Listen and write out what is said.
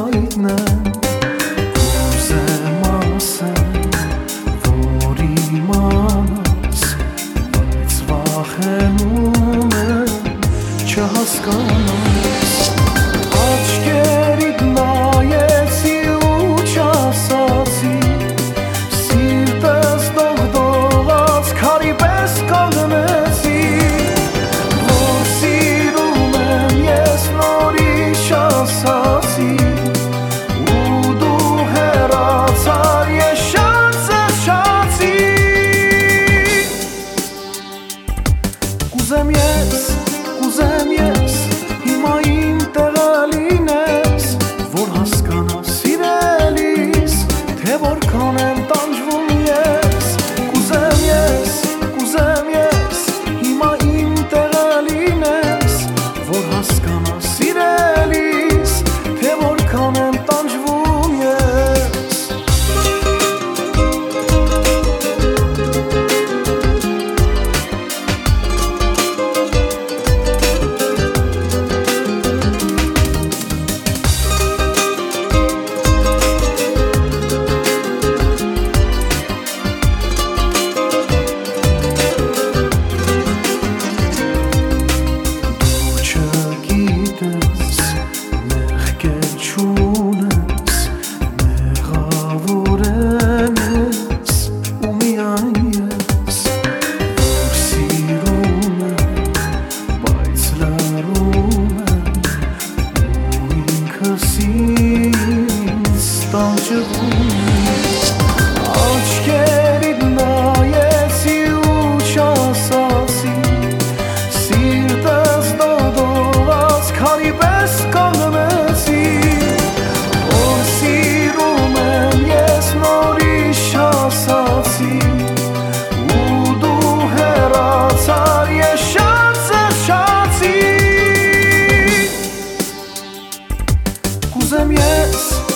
հայտնեմ Կուզեմ ասեմ, որ իմանաս Բայց վախենում եմ չհասկանաս Աչքերիդ նայեցի ու չասացի Սիրտս դողդողաց քարի պես կանգնեցի Որ սիրում եմ ես նորից ասացի Ու դու հեռացար ես շատ զղջացի Կուզեմ ես հիմա իմ տեղը լինես Որ հասկանաս սիրելիս թե որքան եմ տանջվում ես Կուզեմ ես հիմա իմ տեղը լինես Որ հասկանաս սիրելիս թե որքան եմ տանջվում ես Աչքերիդ նայեցի ու չասացի Սիրտս դողդողաց քարի պես կանգնեցի Որ սիրում եմ ես նորից չասացի Ու դու հեռացար ես շատ զղջացի Կուզեմ ես